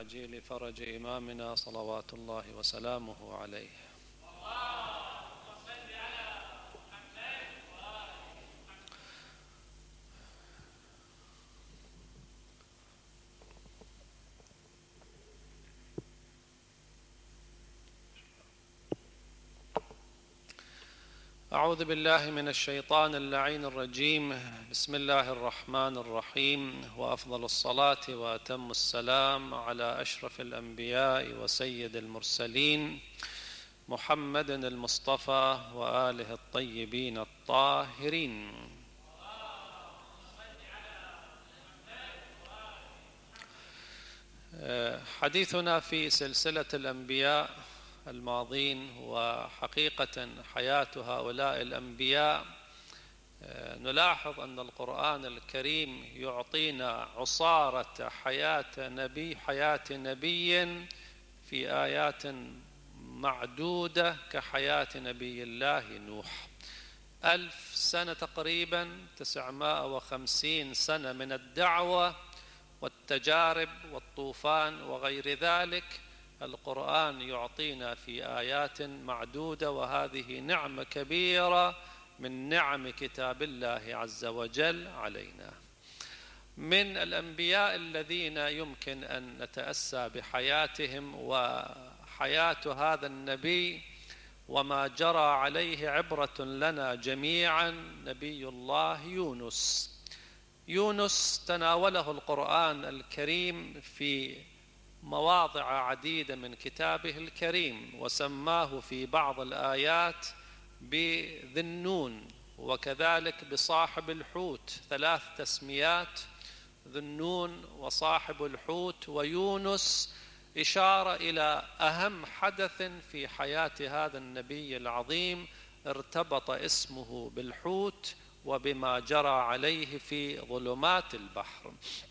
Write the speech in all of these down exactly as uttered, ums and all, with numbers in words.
عجيل فرج إمامنا صلوات الله وسلامه عليه. أعوذ بالله من الشيطان اللعين الرجيم. بسم الله الرحمن الرحيم، وأفضل الصلاة وأتم السلام على أشرف الأنبياء وسيد المرسلين محمد المصطفى وآله الطيبين الطاهرين. حديثنا في سلسلة الأنبياء الماضين وحقيقة حياة هؤلاء الأنبياء، نلاحظ أن القرآن الكريم يعطينا عصارة حياة نبي حياة نبي في آيات معدودة كحياة نبي الله نوح. ألف سنة تقريبا، تسعمائة وخمسين سنة من الدعوة والتجارب والطوفان وغير ذلك، القرآن يعطينا في آيات معدودة، وهذه نعمة كبيرة من نعم كتاب الله عز وجل علينا. من الأنبياء الذين يمكن أن نتأسى بحياتهم وحياة هذا النبي وما جرى عليه عبرة لنا جميعا نبي الله يونس. يونس تناوله القرآن الكريم في مواضع عديدة من كتابه الكريم، وسماه في بعض الآيات بذي النون، وكذلك بصاحب الحوت، ثلاث تسميات: ذي النون وصاحب الحوت ويونس، إشارة إلى أهم حدث في حياة هذا النبي العظيم ارتبط اسمه بالحوت وبما جرى عليه في ظلمات البحر.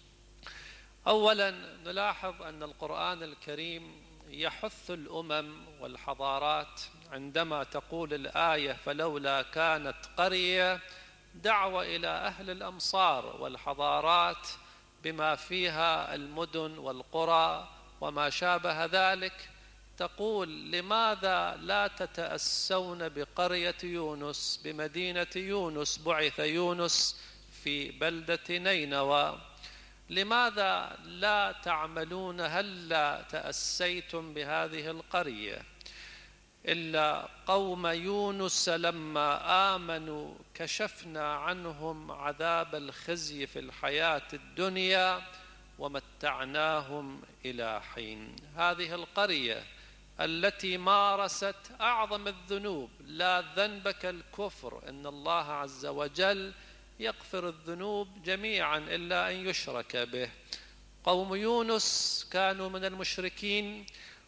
أولا نلاحظ أن القرآن الكريم يحث الأمم والحضارات عندما تقول الآية: فلولا كانت قرية، دعوة إلى أهل الأمصار والحضارات بما فيها المدن والقرى وما شابه ذلك، تقول: لماذا لا تتأسون بقرية يونس، بمدينة يونس؟ بعث يونس في بلدة نينوى. لماذا لا تعملون؟ هلا تأسيتم بهذه القرية؟ إلا قوم يونس لما آمنوا كشفنا عنهم عذاب الخزي في الحياة الدنيا ومتعناهم إلى حين. هذه القرية التي مارست أعظم الذنوب، لا ذنب كالكفر، إن الله عز وجل يغفر الذنوب جميعا إلا أن يشرك به. قوم يونس كانوا من المشركين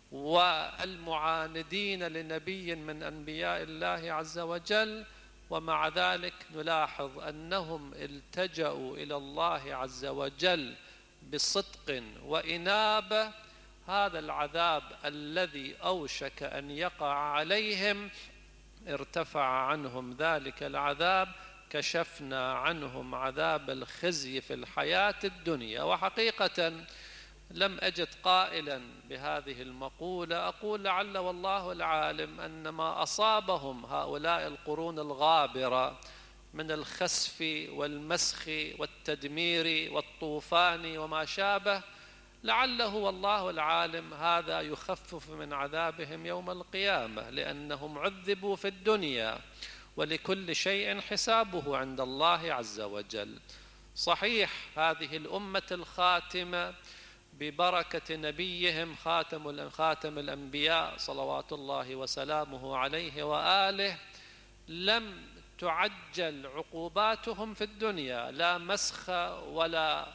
والمعاندين لنبي من أنبياء الله عز وجل، ومع ذلك نلاحظ أنهم التجأوا إلى الله عز وجل بصدق وإنابة. هذا العذاب الذي أوشك أن يقع عليهم ارتفع عنهم ذلك العذاب، كشفنا عنهم عذاب الخزي في الحياة الدنيا. وحقيقة لم أجد قائلا بهذه المقولة، أقول لعل والله العالم أن ما أصابهم هؤلاء القرون الغابرة من الخسف والمسخ والتدمير والطوفان وما شابه، لعله والله العالم هذا يخفف من عذابهم يوم القيامة، لأنهم عذبوا في الدنيا، ولكل شيء حسابه عند الله عز وجل. صحيح هذه الأمة الخاتمة ببركة نبيهم خاتم خاتم الأنبياء صلوات الله وسلامه عليه وآله لم تعجل عقوباتهم في الدنيا، لا مسخ ولا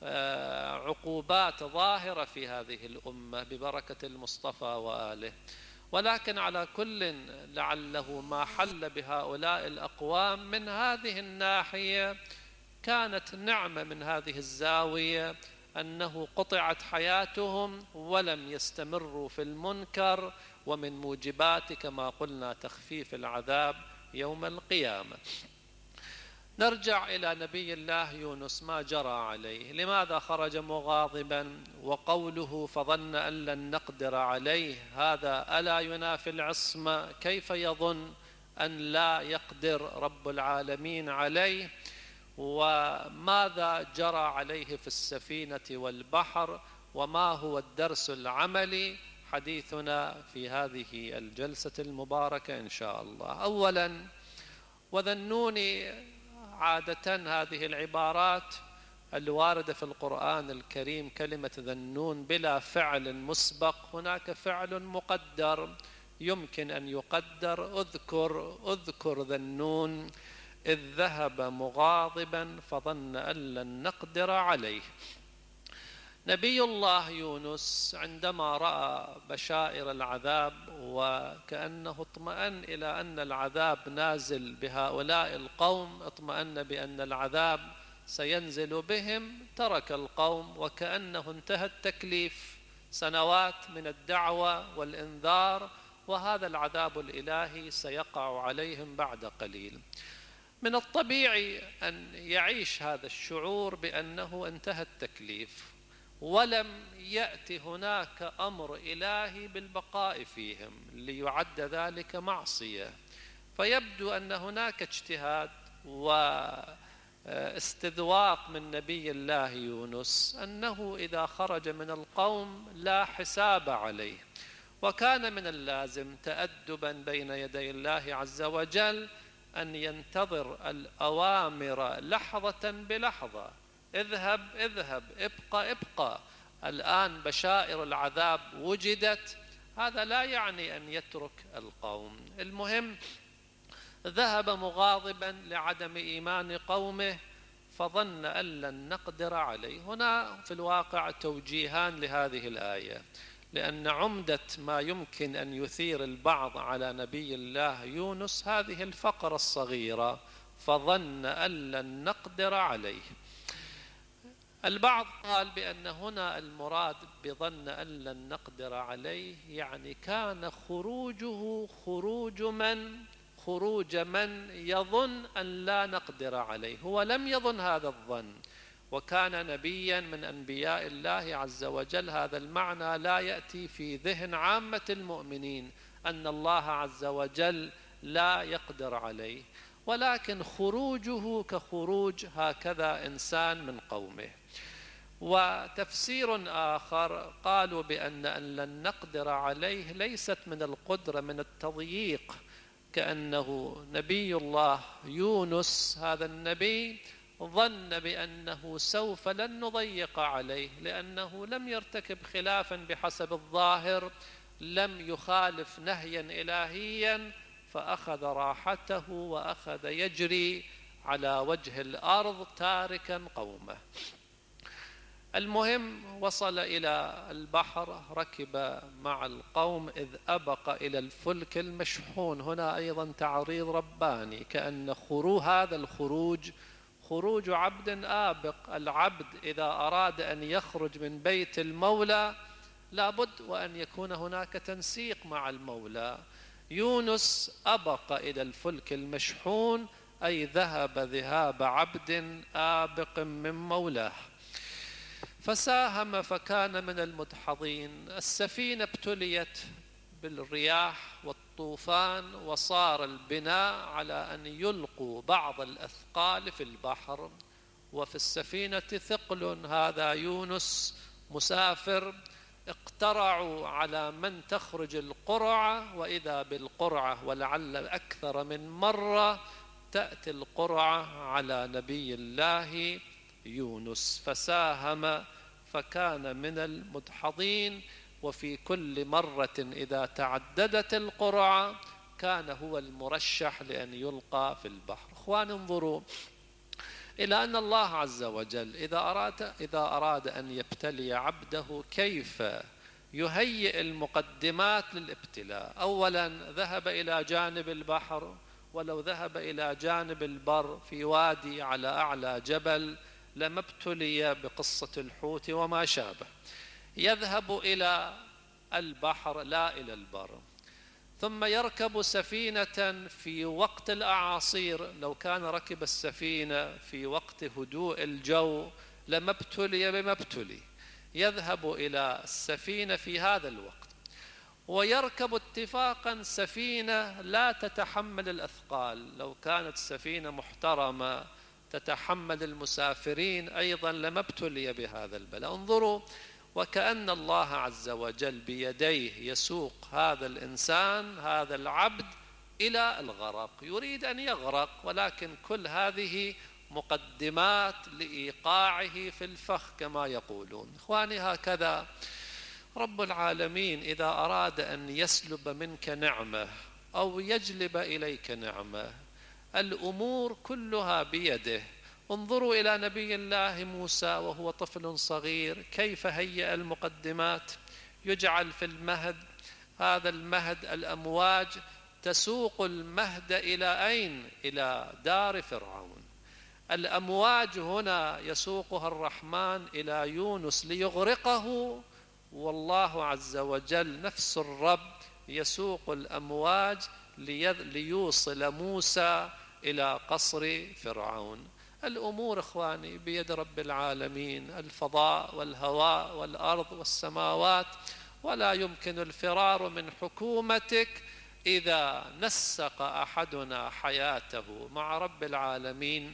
عقوبات ظاهرة في هذه الأمة ببركة المصطفى وآله. ولكن على كل لعله ما حل بهؤلاء الأقوام من هذه الناحية كانت نعمة من هذه الزاوية، أنه قطعت حياتهم ولم يستمروا في المنكر، ومن موجبات كما قلنا تخفيف العذاب يوم القيامة. نرجع إلى نبي الله يونس، ما جرى عليه؟ لماذا خرج مغاضبا؟ وقوله فظن أن لن نقدر عليه، هذا ألا ينافي العصمة؟ كيف يظن أن لا يقدر رب العالمين عليه؟ وماذا جرى عليه في السفينة والبحر؟ وما هو الدرس العملي؟ حديثنا في هذه الجلسة المباركة إن شاء الله. أولا، وذنوني، عادة هذه العبارات الواردة في القرآن الكريم كلمة ذنون بلا فعل مسبق، هناك فعل مقدر يمكن أن يقدر. اذكر اذكر ذنون إذ ذهب مغاضبا فظن أن لن نقدر عليه. نبي الله يونس عندما رأى بشائر العذاب وكأنه اطمأن إلى أن العذاب نازل بهؤلاء القوم، اطمأن بأن العذاب سينزل بهم، ترك القوم وكأنه انتهى التكليف، سنوات من الدعوة والإنذار، وهذا العذاب الإلهي سيقع عليهم بعد قليل. من الطبيعي أن يعيش هذا الشعور بأنه انتهى التكليف، ولم يأتي هناك أمر إلهي بالبقاء فيهم ليعد ذلك معصية. فيبدو أن هناك اجتهاد واستذواق من نبي الله يونس أنه إذا خرج من القوم لا حساب عليه، وكان من اللازم تأدبا بين يدي الله عز وجل أن ينتظر الأوامر لحظة بلحظة. اذهب اذهب، ابقى ابقى. الآن بشائر العذاب وجدت، هذا لا يعني أن يترك القوم. المهم، ذهب مغاضبا لعدم إيمان قومه فظن أن لن نقدر عليه. هنا في الواقع توجيهان لهذه الآية، لأن عمدة ما يمكن أن يثير البعض على نبي الله يونس هذه الفقرة الصغيرة، فظن أن لن نقدر عليه. البعض قال بأن هنا المراد بظن أن لن نقدر عليه يعني كان خروجه خروج من خروج من يظن أن لا نقدر عليه. هو لم يظن هذا الظن، وكان نبيا من أنبياء الله عز وجل، هذا المعنى لا يأتي في ذهن عامة المؤمنين أن الله عز وجل لا يقدر عليه، ولكن خروجه كخروج هكذا إنسان من قومه. وتفسير آخر قالوا بأن أن لن نقدر عليه ليست من القدرة، من التضييق، كأنه نبي الله يونس هذا النبي ظن بأنه سوف لن نضيق عليه، لأنه لم يرتكب خلافا بحسب الظاهر، لم يخالف نهيا إلهيا، فأخذ راحته وأخذ يجري على وجه الأرض تاركا قومه. المهم، وصل إلى البحر، ركب مع القوم إذ أبق إلى الفلك المشحون. هنا أيضا تعريض رباني، كأن خروج هذا الخروج خروج عبد آبق. العبد إذا أراد أن يخرج من بيت المولى لابد وأن يكون هناك تنسيق مع المولى. يونس أبق إلى الفلك المشحون، أي ذهب ذهاب عبد آبق من مولاه، فساهم فكان من المدحضين. السفينة ابتليت بالرياح والطوفان، وصار البناء على أن يلقوا بعض الأثقال في البحر، وفي السفينة ثقل. هذا يونس مسافر، اقترعوا على من تخرج القرعة، وإذا بالقرعة ولعل أكثر من مرة تأتي القرعة على نبي الله يونس، فساهم فكان من المدحضين. وفي كل مرة إذا تعددت القرعة كان هو المرشح لأن يلقى في البحر. إخوان، انظروا إلى أن الله عز وجل إذا أراد, إذا أراد أن يبتلي عبده كيف يهيئ المقدمات للابتلاء. أولا ذهب إلى جانب البحر، ولو ذهب إلى جانب البر في وادي على أعلى جبل لما ابتلي بقصة الحوت وما شابه. يذهب إلى البحر لا إلى البر. ثم يركب سفينة في وقت الأعاصير. لو كان ركب السفينة في وقت هدوء الجو لما ابتلي بما ابتلي، يذهب إلى السفينة في هذا الوقت، ويركب اتفاقا سفينة لا تتحمل الأثقال. لو كانت سفينة محترمة تتحمل المسافرين أيضا لما ابتلي بهذا البلاء. انظروا، وكأن الله عز وجل بيديه يسوق هذا الإنسان، هذا العبد، إلى الغرق، يريد أن يغرق، ولكن كل هذه مقدمات لإيقاعه في الفخ كما يقولون. إخواني، هكذا رب العالمين إذا أراد أن يسلب منك نعمة أو يجلب إليك نعمة، الأمور كلها بيده. انظروا إلى نبي الله موسى وهو طفل صغير، كيف هيأ المقدمات. يجعل في المهد، هذا المهد الأمواج تسوق المهد إلى أين؟ إلى دار فرعون. الأمواج هنا يسوقها الرحمن إلى يونس ليغرقه، والله عز وجل نفس الرب يسوق الأمواج ليوصل موسى إلى قصر فرعون. الأمور إخواني بيد رب العالمين، الفضاء والهواء والأرض والسماوات، ولا يمكن الفرار من حكومتك. إذا نسق أحدنا حياته مع رب العالمين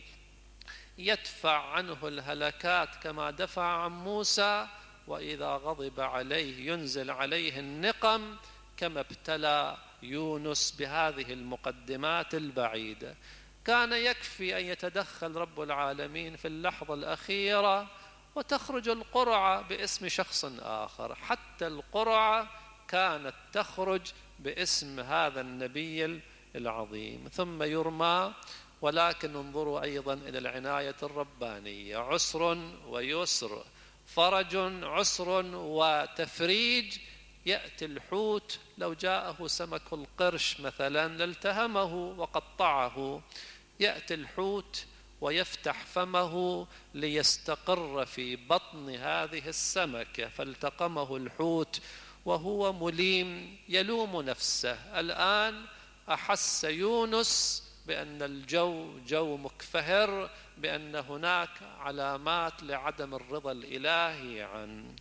يدفع عنه الهلكات كما دفع عن موسى، وإذا غضب عليه ينزل عليه النقم كما ابتلى يونس بهذه المقدمات البعيدة. كان يكفي أن يتدخل رب العالمين في اللحظة الأخيرة وتخرج القرعة باسم شخص آخر. حتى القرعة كانت تخرج باسم هذا النبي العظيم، ثم يرمى. ولكن انظروا أيضا إلى العناية الربانية، عسر ويسر، فرج عسر وتفريج. يأتي الحوت، لو جاءه سمك القرش مثلا لالتهمه وقطعه، يأتي الحوت ويفتح فمه ليستقر في بطن هذه السمكة، فالتقمه الحوت وهو مليم يلوم نفسه. الآن أحس يونس بأن الجو جو مكفهر، بأن هناك علامات لعدم الرضا الإلهي عنه.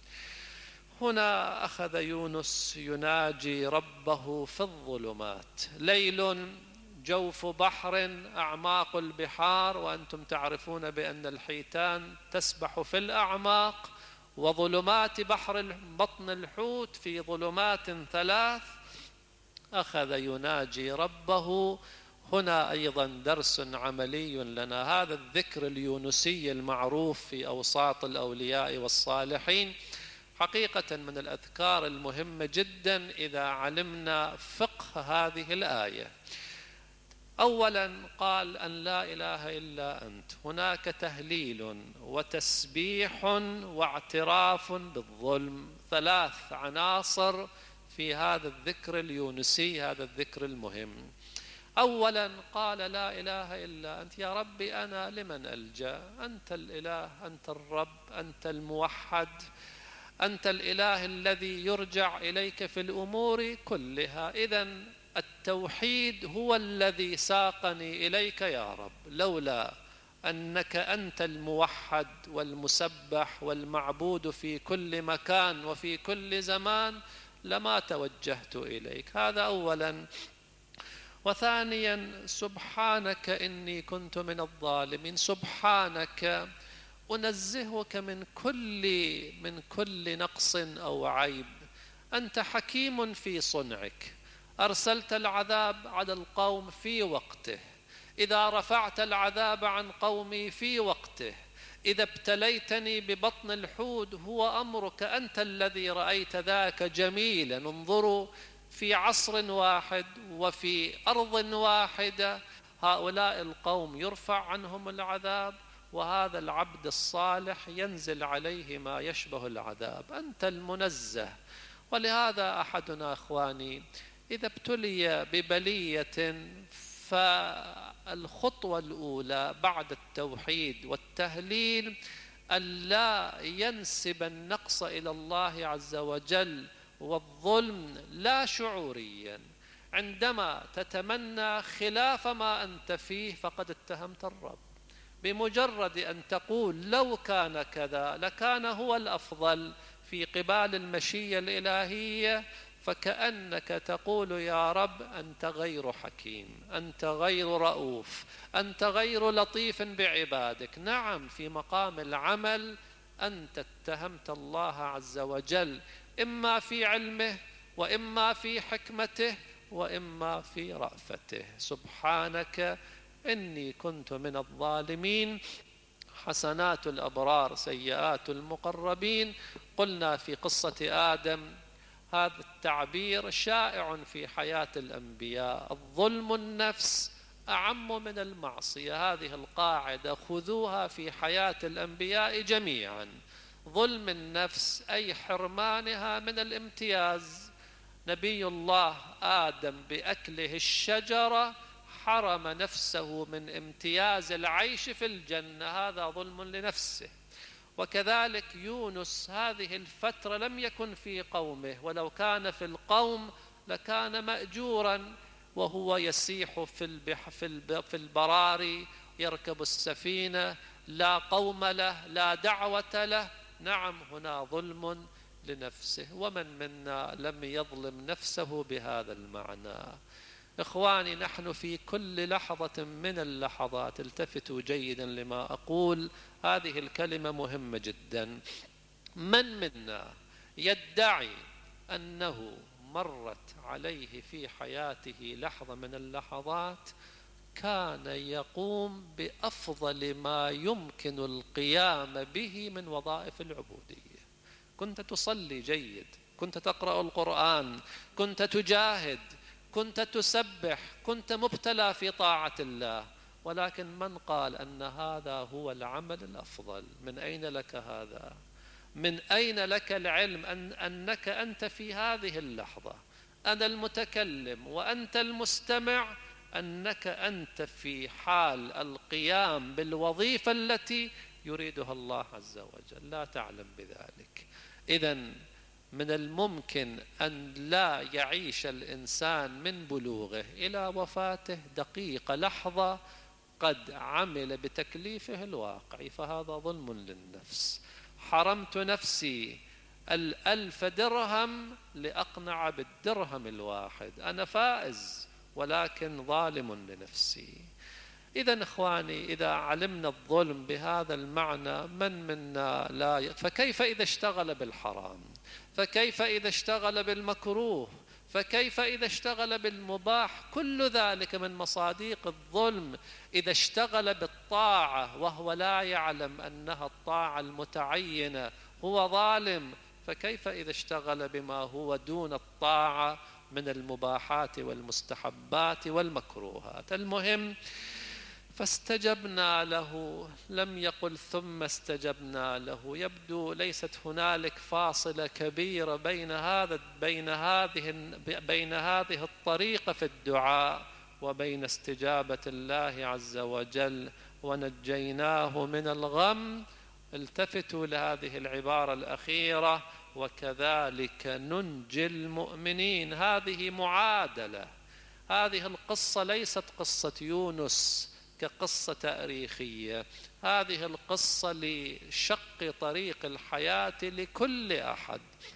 هنا أخذ يونس يناجي ربه في الظلمات. ليل، جوف بحر، أعماق البحار، وأنتم تعرفون بأن الحيتان تسبح في الأعماق، وظلمات بحر بطن الحوت في ظلمات ثلاث. أخذ يناجي ربه. هنا أيضا درس عملي لنا، هذا الذكر اليونسي المعروف في أوساط الأولياء والصالحين حقيقة من الأذكار المهمة جدا إذا علمنا فقه هذه الآية. أولا قال أن لا إله إلا أنت، هناك تهليل وتسبيح واعتراف بالظلم، ثلاث عناصر في هذا الذكر اليونسي، هذا الذكر المهم. أولا قال لا إله إلا أنت، يا ربي أنا لمن ألجأ؟ أنت الإله، أنت الرب، أنت الموحد، أنت الإله الذي يرجع إليك في الأمور كلها. إذن التوحيد هو الذي ساقني إليك يا رب، لولا أنك أنت الموحد والمسبح والمعبود في كل مكان وفي كل زمان لما توجهت إليك. هذا أولا. وثانيا سبحانك إني كنت من الظالمين، سبحانك أنزهك من كل من كل نقص أو عيب. أنت حكيم في صنعك، أرسلت العذاب على القوم في وقته، إذا رفعت العذاب عن قومي في وقته، إذا ابتليتني ببطن الحوت هو أمرك، أنت الذي رأيت ذاك جميلا. انظروا، في عصر واحد وفي أرض واحدة هؤلاء القوم يرفع عنهم العذاب، وهذا العبد الصالح ينزل عليه ما يشبه العذاب. أنت المنزه. ولهذا أحدنا أخواني إذا ابتلي ببلية فالخطوة الأولى بعد التوحيد والتهليل ألا ينسب النقص إلى الله عز وجل والظلم لا شعوريا، عندما تتمنى خلاف ما أنت فيه فقد اتهمت الرب. بمجرد أن تقول لو كان كذا لكان هو الأفضل في قبال المشيئة الإلهية، فكأنك تقول يا رب أنت غير حكيم، أنت غير رؤوف، أنت غير لطيف بعبادك. نعم، في مقام العمل أنت اتهمت الله عز وجل، إما في علمه وإما في حكمته وإما في رأفته. سبحانك إني كنت من الظالمين. حسنات الأبرار سيئات المقربين. قلنا في قصة آدم هذا التعبير شائع في حياة الأنبياء: الظلم النفس أعم من المعصية. هذه القاعدة خذوها في حياة الأنبياء جميعا. ظلم النفس أي حرمانها من الامتياز. نبي الله آدم بأكله الشجرة حرم نفسه من امتياز العيش في الجنة، هذا ظلم لنفسه. وكذلك يونس هذه الفترة لم يكن في قومه، ولو كان في القوم لكان مأجورا وهو يسيح في البح في البراري يركب السفينة، لا قوم له لا دعوة له. نعم، هنا ظلم لنفسه، ومن منا لم يظلم نفسه بهذا المعنى؟ إخواني، نحن في كل لحظة من اللحظات، التفتوا جيدا لما أقول، هذه الكلمة مهمة جدا. من منا يدعي أنه مرت عليه في حياته لحظة من اللحظات كان يقوم بأفضل ما يمكن القيام به من وظائف العبودية؟ كنت تصلي جيد، كنت تقرأ القرآن، كنت تجاهد، كنت تسبح، كنت مبتلى في طاعة الله، ولكن من قال أن هذا هو العمل الأفضل؟ من أين لك هذا؟ من أين لك العلم أن أنك أنت في هذه اللحظة، أنا المتكلم وأنت المستمع، أنك أنت في حال القيام بالوظيفة التي يريدها الله عز وجل؟ لا تعلم بذلك. إذن من الممكن أن لا يعيش الإنسان من بلوغه إلى وفاته دقيقة لحظة قد عمل بتكليفه الواقعي، فهذا ظلم للنفس. حرمت نفسي الألف درهم لأقنع بالدرهم الواحد، أنا فائز ولكن ظالم لنفسي. إذن إخواني، إذا علمنا الظلم بهذا المعنى من منا لا ي... فكيف إذا اشتغل بالحرام؟ فكيف إذا اشتغل بالمكروه؟ فكيف إذا اشتغل بالمباح؟ كل ذلك من مصاديق الظلم. إذا اشتغل بالطاعة وهو لا يعلم أنها الطاعة المتعينة هو ظالم، فكيف إذا اشتغل بما هو دون الطاعة من المباحات والمستحبات والمكروهات؟ المهم فاستجبنا له، لم يقل ثم استجبنا له. يبدو ليست هنالك فاصلة كبيرة بين هذا بين هذه بين هذه الطريقة في الدعاء وبين استجابة الله عز وجل. ونجيناه من الغم. التفتوا لهذه العبارة الأخيرة: وكذلك ننجي المؤمنين. هذه معادلة. هذه القصة ليست قصة يونس كقصة تاريخية، هذه القصة لشق طريق الحياة لكل أحد.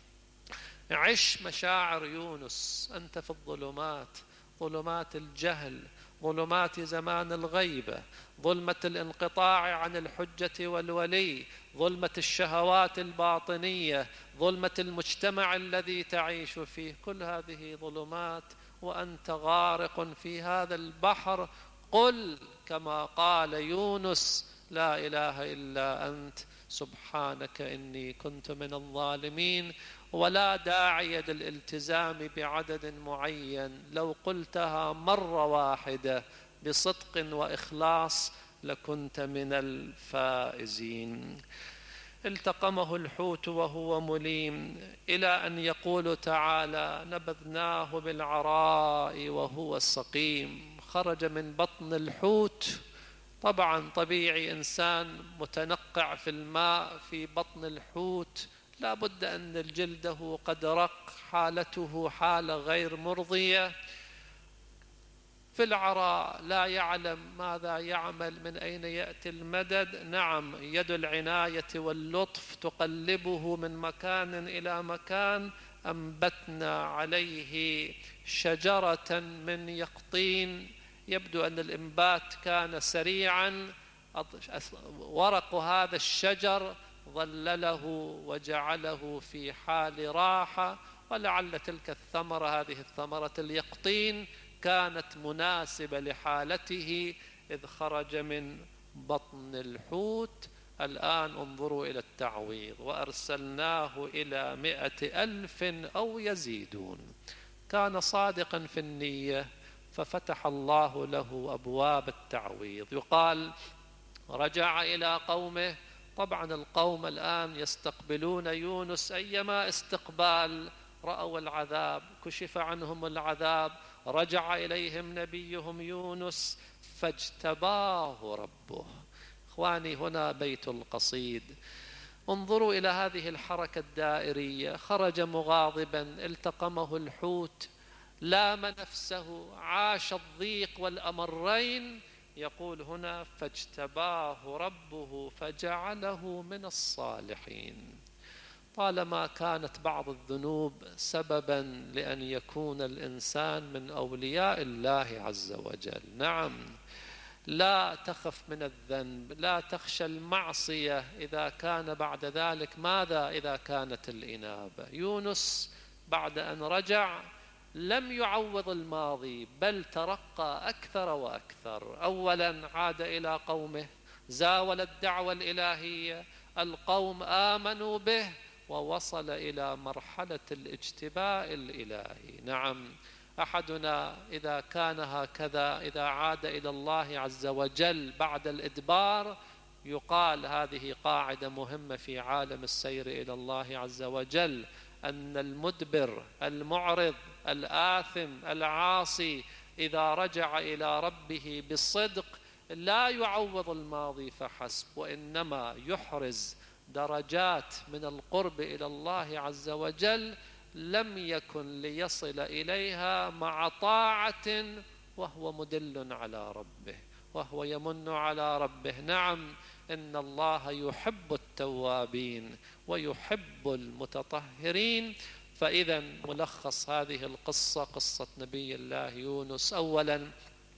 عش مشاعر يونس. أنت في الظلمات، ظلمات الجهل، ظلمات زمان الغيبة، ظلمة الانقطاع عن الحجة والولي، ظلمة الشهوات الباطنية، ظلمة المجتمع الذي تعيش فيه. كل هذه ظلمات وأنت غارق في هذا البحر. قل كما قال يونس: لا إله إلا أنت سبحانك إني كنت من الظالمين. ولا داعي للالتزام بعدد معين، لو قلتها مرة واحدة بصدق وإخلاص لكنت من الفائزين. التقمه الحوت وهو مليم، إلى أن يقول تعالى: نبذناه بالعراء وهو سقيم. خرج من بطن الحوت، طبعا طبيعي، إنسان متنقع في الماء في بطن الحوت، لا بد أن جلده قد رق، حالته حالة غير مرضية. في العراء لا يعلم ماذا يعمل، من أين يأتي المدد. نعم، يد العناية واللطف تقلبه من مكان إلى مكان. أنبتنا عليه شجرة من يقطين. يبدو أن الإنبات كان سريعا. ورق هذا الشجر ظلله وجعله في حال راحة، ولعل تلك الثمرة، هذه الثمرة اليقطين، كانت مناسبة لحالته إذ خرج من بطن الحوت. الآن انظروا إلى التعويض: وأرسلناه إلى مئة ألف أو يزيدون. كان صادقا في النية ففتح الله له أبواب التعويض. يقال رجع إلى قومه. طبعا القوم الآن يستقبلون يونس أيما استقبال. رأوا العذاب، كشف عنهم العذاب، رجع إليهم نبيهم يونس فاجتباه ربه. إخواني، هنا بيت القصيد. انظروا إلى هذه الحركة الدائرية: خرج مغاضبا، التقمه الحوت، لام نفسه، عاش الضيق والأمرين. يقول هنا: فاجتباه ربه فجعله من الصالحين. طالما كانت بعض الذنوب سببا لأن يكون الإنسان من أولياء الله عز وجل، نعم، لا تخف من الذنب، لا تخشى المعصية إذا كان بعد ذلك ماذا؟ إذا كانت الإنابة. يونس بعد أن رجع لم يعوض الماضي، بل ترقى أكثر وأكثر. أولا عاد إلى قومه، زاول الدعوة الإلهية، القوم آمنوا به، ووصل إلى مرحلة الاجتباء الإلهي. نعم، أحدنا إذا كان هكذا، إذا عاد إلى الله عز وجل بعد الإدبار، يقال هذه قاعدة مهمة في عالم السير إلى الله عز وجل: أن المدبر المعرض الآثم العاصي إذا رجع إلى ربه بالصدق لا يعوض الماضي فحسب، وإنما يحرز درجات من القرب إلى الله عز وجل لم يكن ليصل إليها مع طاعة وهو مدل على ربه، وهو يمن على ربه. نعم، إن الله يحب التوابين ويحب المتطهرين. فإذا ملخص هذه القصة، قصة نبي الله يونس: أولا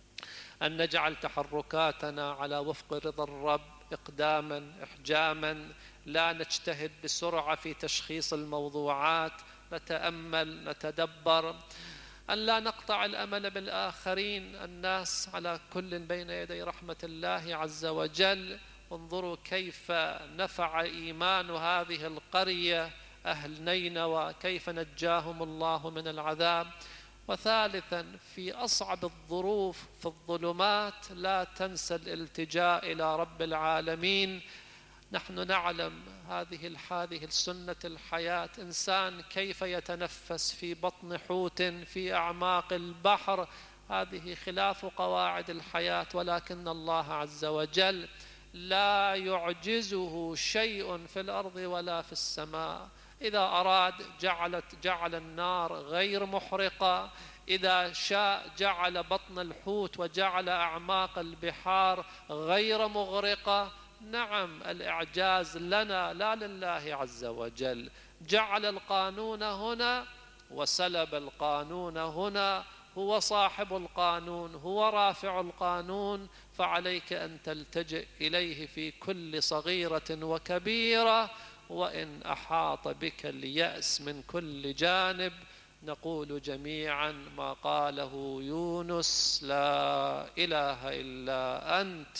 أن نجعل تحركاتنا على وفق رضا الرب، إقداما إحجاما، لا نجتهد بسرعة في تشخيص الموضوعات، نتأمل نتدبر، أن لا نقطع الأمل بالآخرين. الناس على كل بين يدي رحمة الله عز وجل. انظروا كيف نفع إيمان هذه القرية أهل نينوى، كيف نجاهم الله من العذاب. وثالثا، في أصعب الظروف في الظلمات لا تنسى الالتجاء إلى رب العالمين. نحن نعلم هذه هذه السنة الحياة، إنسان كيف يتنفس في بطن حوت في أعماق البحر، هذه خلاف قواعد الحياة، ولكن الله عز وجل لا يعجزه شيء في الأرض ولا في السماء. إذا أراد جعلت جعل النار غير محرقة، إذا شاء جعل بطن الحوت وجعل أعماق البحار غير مغرقة. نعم، الإعجاز لنا لا لله عز وجل. جعل القانون هنا وسلب القانون هنا، هو صاحب القانون، هو رافع القانون، فعليك أن تلتجئ إليه في كل صغيرة وكبيرة. وإن أحاط بك اليأس من كل جانب، نقول جميعا ما قاله يونس: لا إله إلا أنت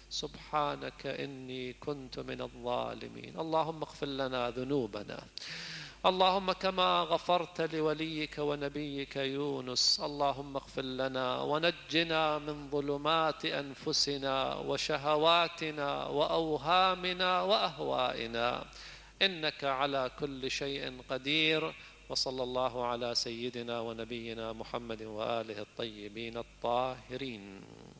سبحانك إني كنت من الظالمين. اللهم اغفر لنا ذنوبنا، اللهم كما غفرت لوليك ونبيك يونس، اللهم اغفر لنا ونجنا من ظلمات أنفسنا وشهواتنا وأوهامنا وأهوائنا، إنك على كل شيء قدير. وصلى الله على سيدنا ونبينا محمد وآله الطيبين الطاهرين.